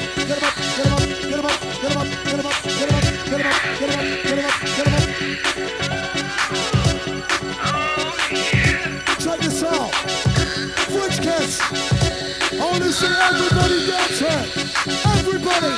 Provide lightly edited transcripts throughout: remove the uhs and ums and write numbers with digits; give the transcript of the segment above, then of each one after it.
get him up, get him up, get him up, get him up, get him up, get him up, get him up, get him up, get him up, get him up. Check this out. French kiss. I want to see everybody dancing. Everybody.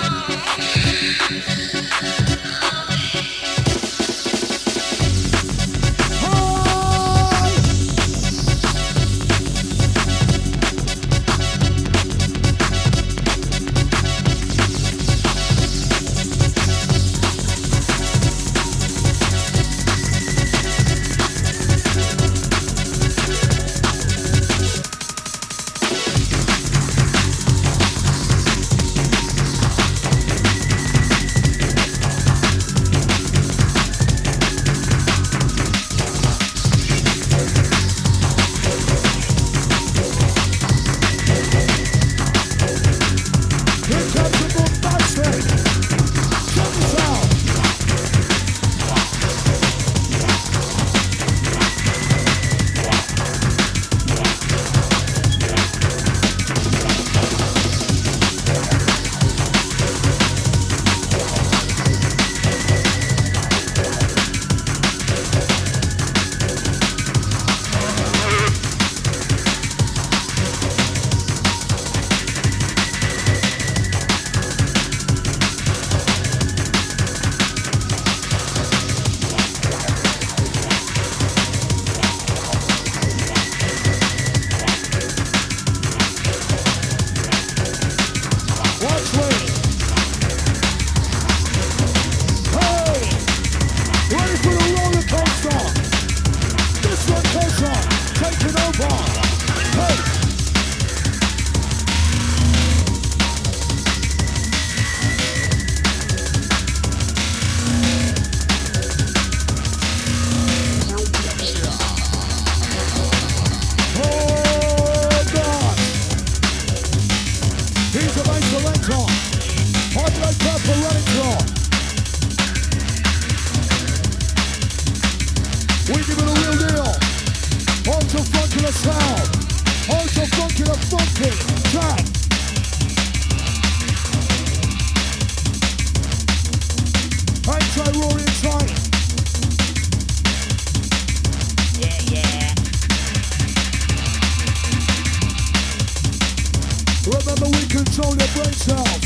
sounds.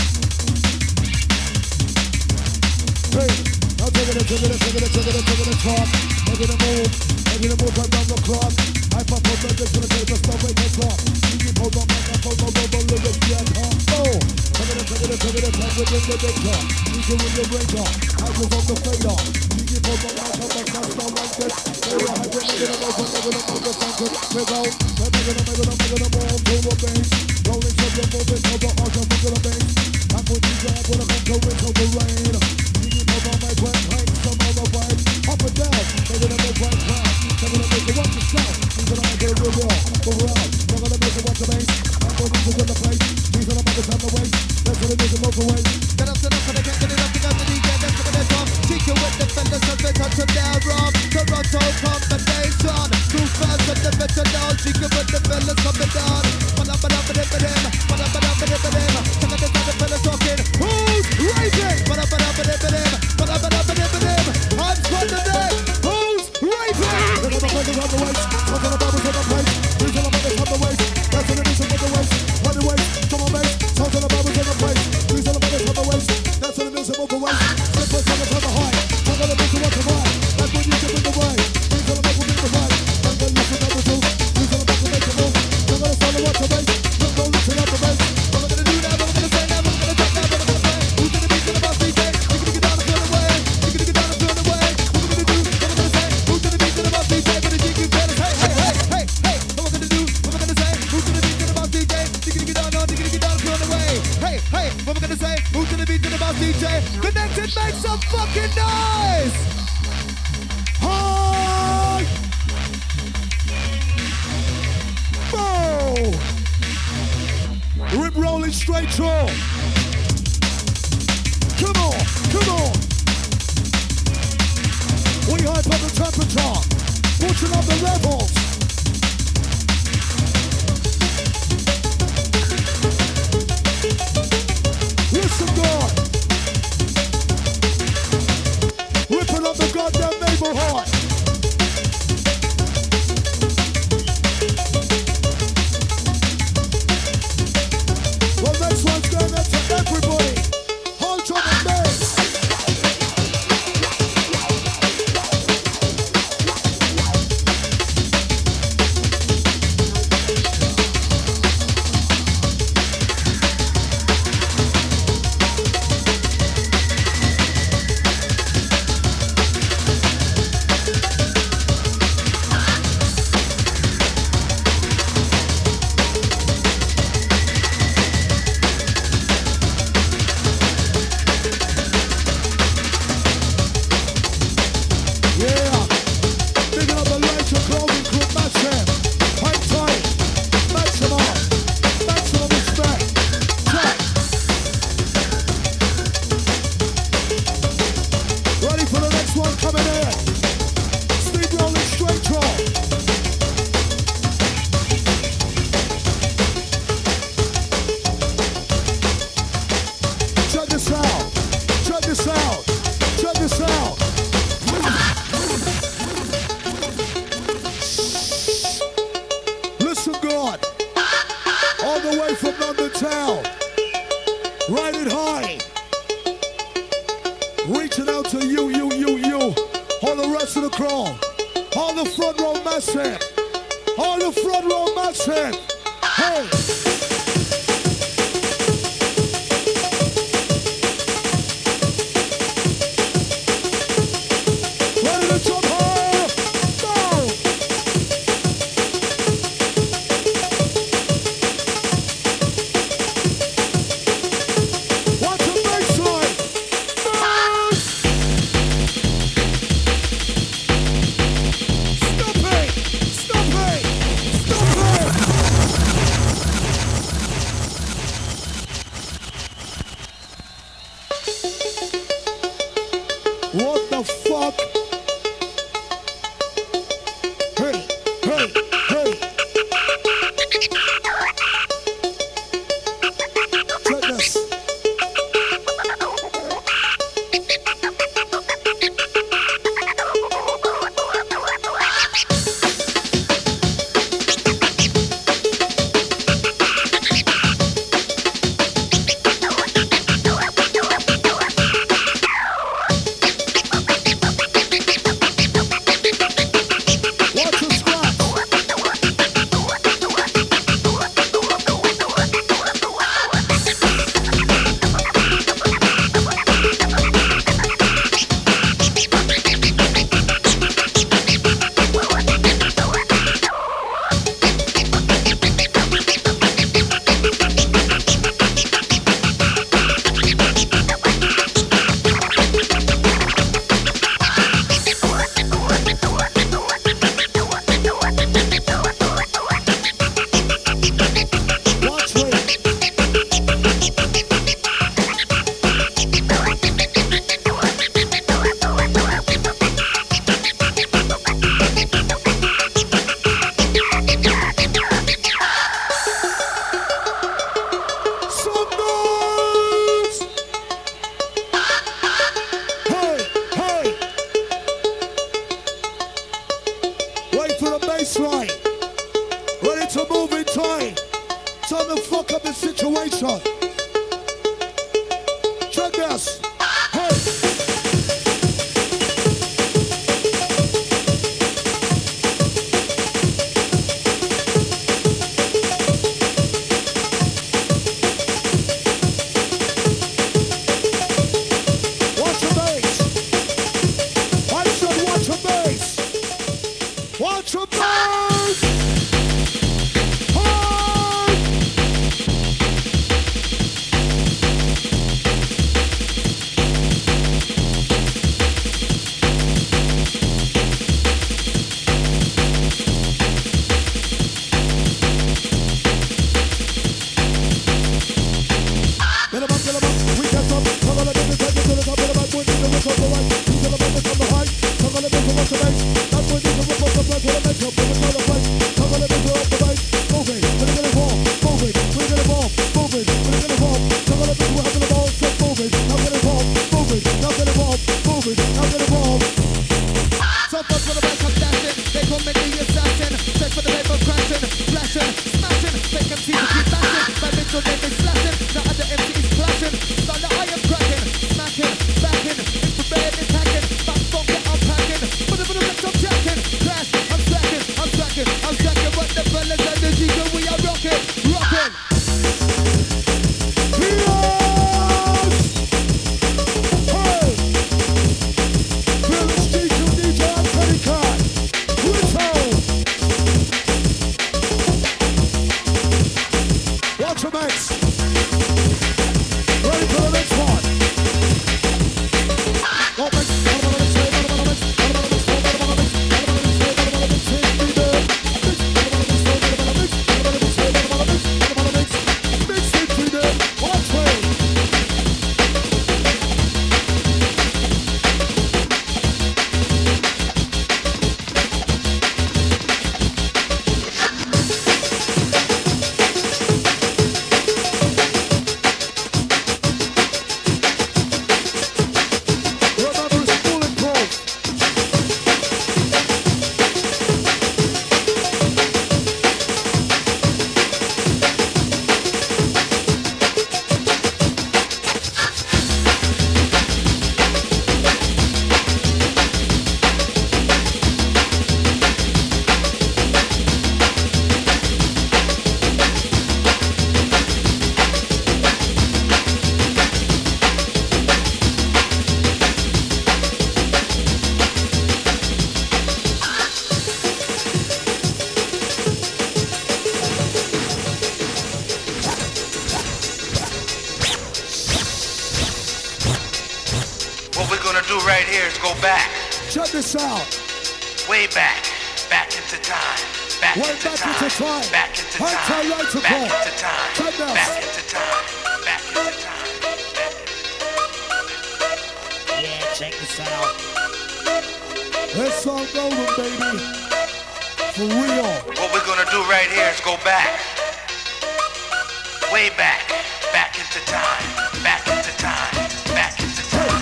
Hey, now take it, talk. Making a move right down the clock. I pop up the dick to the table, stop right the clock. You keep hold on, microphone, no, lyrics, yeah, huh? Oh, take it, talk within the dick talk. You can win your brain talk. I was on the fader. You keep hold on, microphone, stop like this. Hey, I have been making a move, we're out. We're making a move to the bass. Rolling from the movement of the arch of the bass. I'm with you, I'm gonna come to it till the rain. You keep hold on, my brain, some other vibe. Up and down, making a move right round. I'm gonna make it watch yourself. He's gonna make it real raw, go around. I'm gonna make it watch the bass. I'm gonna make it in the place. He's gonna make it time to waste. That's what it is, it moves away. Get up to the front, I can't get enough to go to the DJ. That's what it's on. Teach you with the fenders of the touch of their arm. Toronto combination. Too fast with the metronome. She can with the fellas coming down. Ba-da-ba-da-ba-da-ba-dim. Ba-da-ba-da-ba-da-ba-dim. Check out the sound the fellas talking. Who's raving? Ba-da-ba-da-ba-da-ba-dim. Ba-da-ba-da-ba-da-ba-dim. I'm squatting there. Who's raving? Look at the fingers on the waist. Look at the bubbles on the plate. He's gonna make it on the waist. That's what it is, on the waist. On the waist, come on, bass. Talk to the bubbles on the plate. He's gonna make it on the waist. That's what it is, on the waist. Slip us on the high. Talk to the bitch who wants to ride. That's when you get in the way. He's gonna make it the right. And then you should never do. He's gonna make it make a move. You're gonna follow what the bass. You're gonna listen up the bass. What we're gonna do now, what we're gonna say now, what we're gonna talk now, what we're gonna play. Who's gonna beat to the boss DJ? You're gonna get down and turn away. You're gonna get down and turn away. What we're gonna do, what we're gonna say. Who's gonna beat to the boss DJ? But the GQ fellas, hey, hey, hey, hey, hey. What we're gonna do, what we're gonna say. Who's gonna beat to the boss DJ? You're gonna get down on, you're gonna get down and turn away. Hey, hey, what we're gonna say. Who's gonna beat to the boss DJ? Connected, make some fucking noise. Hi! Boom! Rip rolling straight through. Come on, come on. We hype up the temperature. Pushing up the levels. Listen, God. Ripping up the goddamn neighborhood. Well, next one's going out to everybody. Hold on the bass. What the fuck? Hey, hey, hey. Check this. listen. Check this. Hey. Watch your bass. I said watch your bass. Watch your bass. Check this out. Way back into time. Back Way into back time. into time. Back into time. Back into time. Back into time. Check this. Back into time. Back into time. Yeah, check this out. This song golden, baby. For real. What we're gonna do right here is go back. Way back into time. Back into time. Back into time.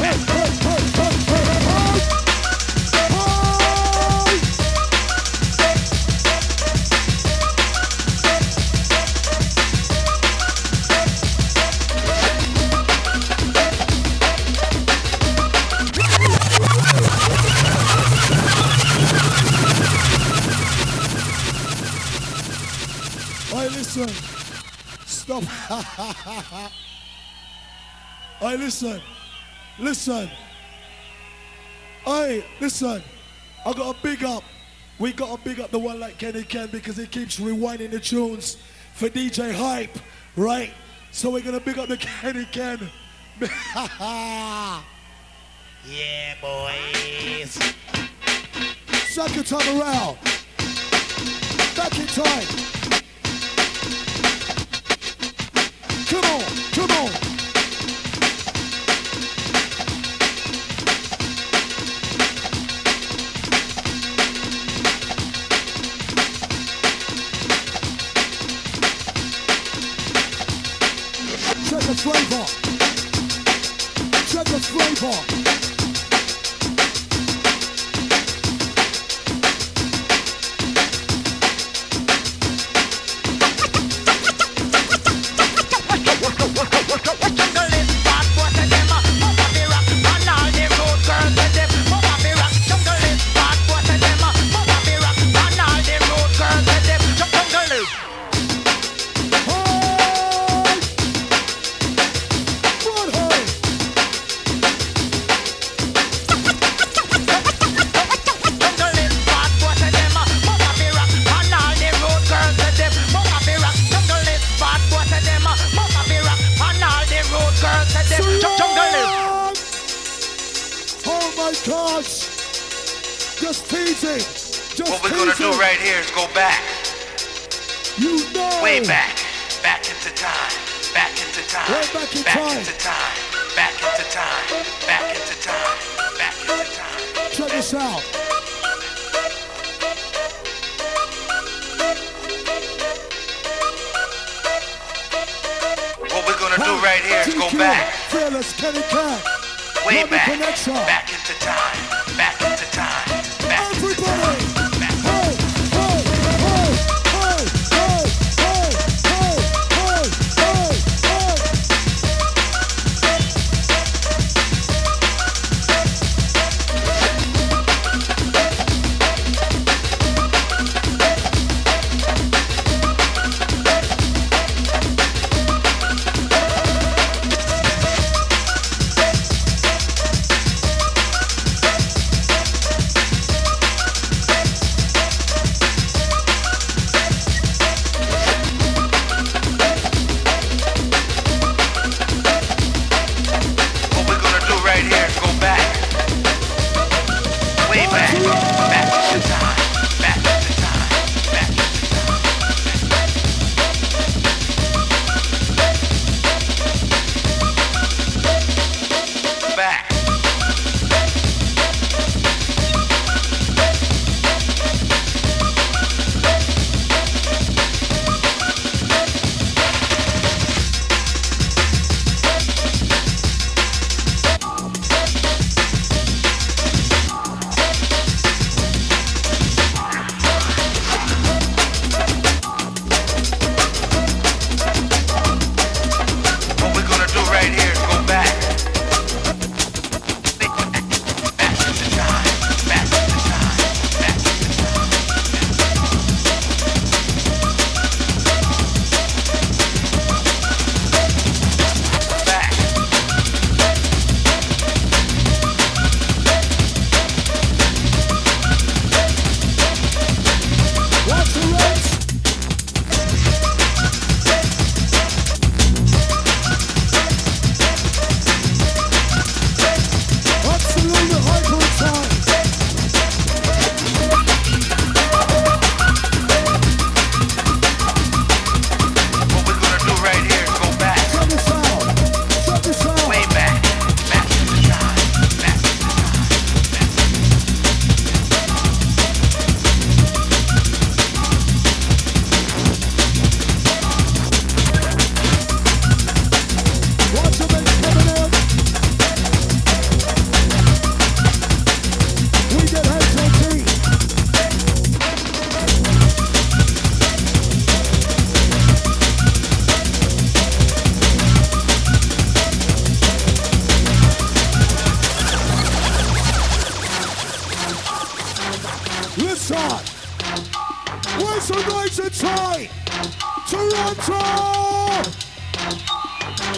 Hey, listen. Stop. Hey, listen. Listen. Hey, listen. I got a big up. We got to big up the one like Kenny Ken because he keeps rewinding the tunes for DJ Hype, right? So we're going to big up the Kenny Ken. Yeah, boys. Second time around. Back in time. Come on, come on. Check the flavor. Check the flavor. right cards. Just teasing. Just What we're gonna do teasing. right here is go back, You know. way back into time, back into time, Way back in back time. into time, back into time, back into time, back into time. Check this out. What we're gonna do right here is go TQ, back, Fearless, Kenny Cat. way Love the back connection. into time, back into time, back into Everybody. time, back into Hey, hey, hey, hey, hey, hey, hey, hey, hey, hey. What we're gonna do right here is go back, way back into time, back into time, back into time. Back. What we're gonna do right here is go back. Back into time, back into time, back into time. Back. Watch the race. Absolutely hyper time. What we're gonna do right here is go back, Check this out. Check this out. way back into time, back into time. Watch the bass coming in. We get HOT. Listen. Where's the nice and tight? Toronto!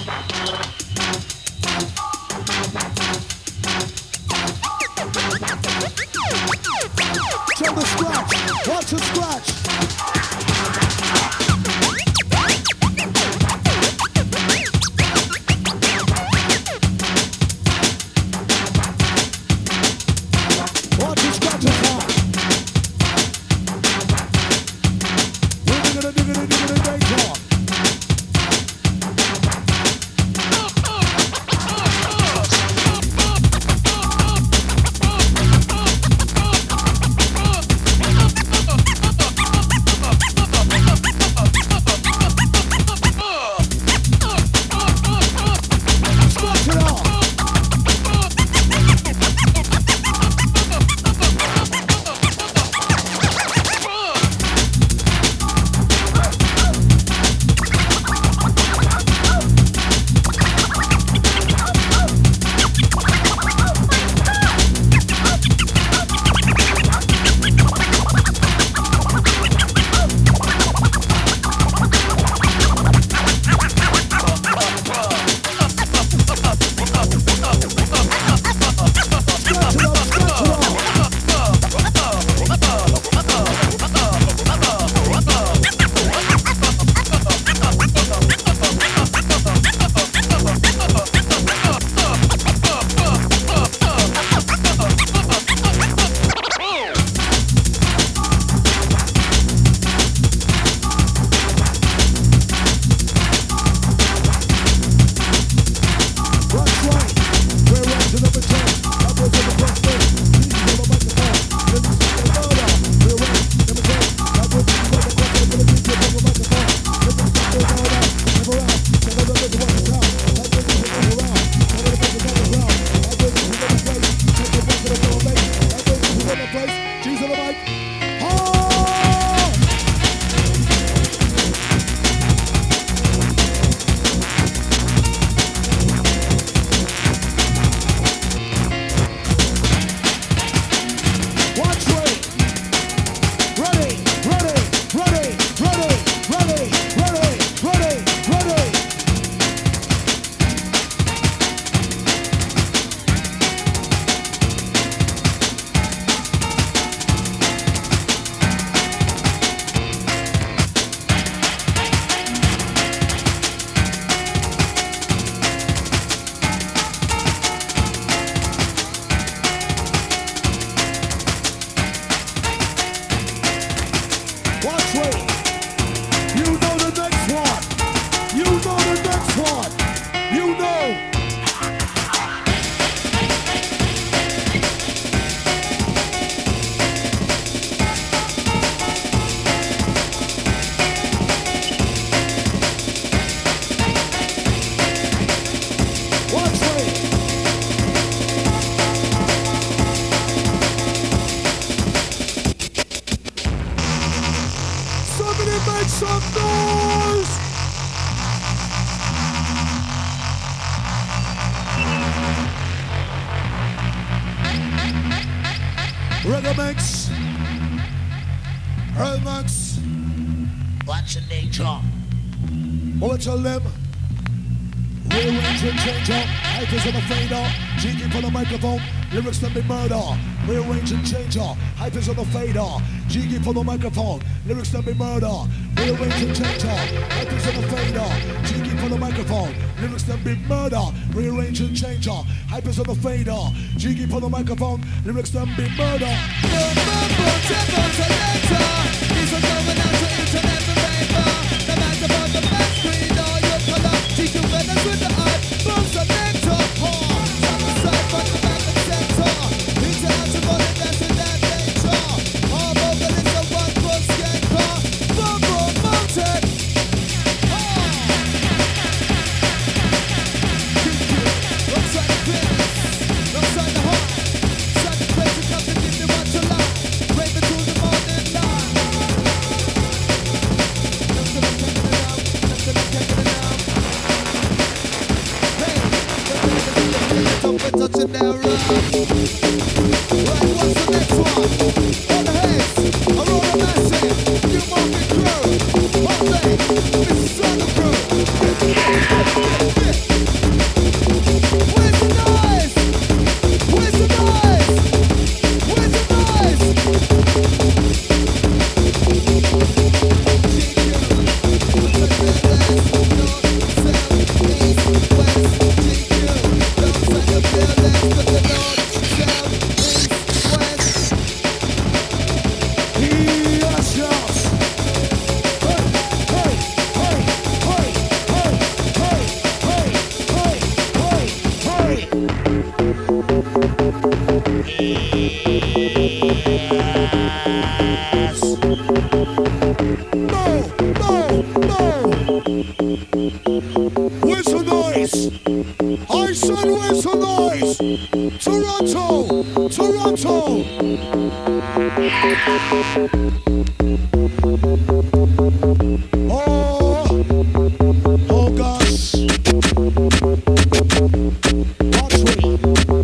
Check the scratch. Watch the scratch. Watch the scratch is hard. Diggity, diggity, diggity, diggity, mix. Mix. Watch your nature. What tell them? Rearrange and change up. Hype is on the fader. Cheeky for the microphone. Lyrics can be murder. Rearrange and change up. Hype is on the fader. Cheeky for the microphone. Lyrics can be murder. Rearrange and change up. Hype is on the fader. Cheeky for the microphone. Lyrics can be murder. Rearrange and change up. Hype is on the fader. Cheeky for the microphone. Lyrics can be murder. These are going out to each and every raver. No matter about the best breed or your color, teach you better with the art. Boom, the mentor, horn. Side from the back and center. These are out to run it, that's in that nature. All over this a one-foot skanker. Boom, boom, mountain. Outside the fence, outside the heart. Outside the place, it's nothing if you want to lie. Wave it to the morning light. Touching down right. Right, what's the next one? On the heads, Aurora Massive, New Market Crew, Hot Day, Mrs. Southern Crew. Where's the noise? Where's the noise? Where's the noise? Where's the noise? I said where's the noise? Toronto! Toronto! Oh gosh. Watch me.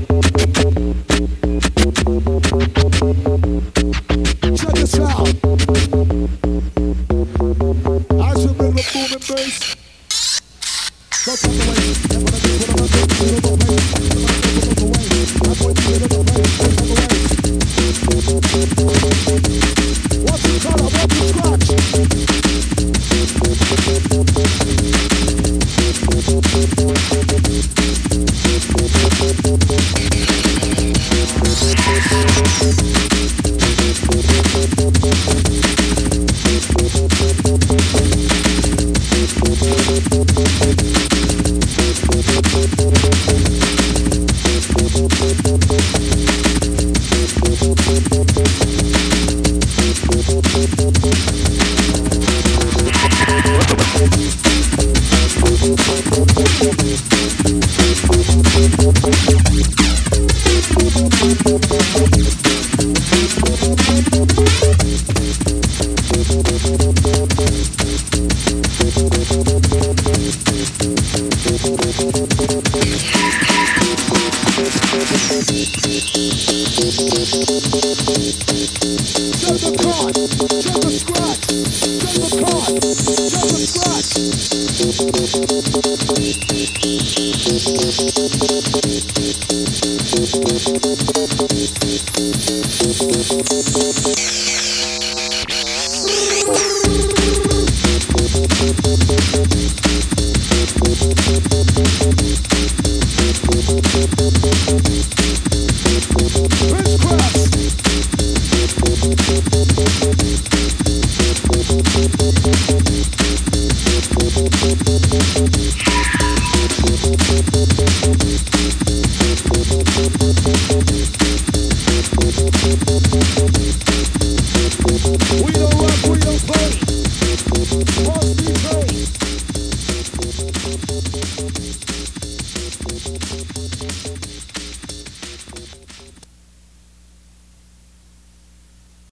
Check this out. As we bring the booming bass. Don't take away. Never let me put on my book. You don't pay. I'm going to get it away. Don't take away. What's the color? What's the scratch?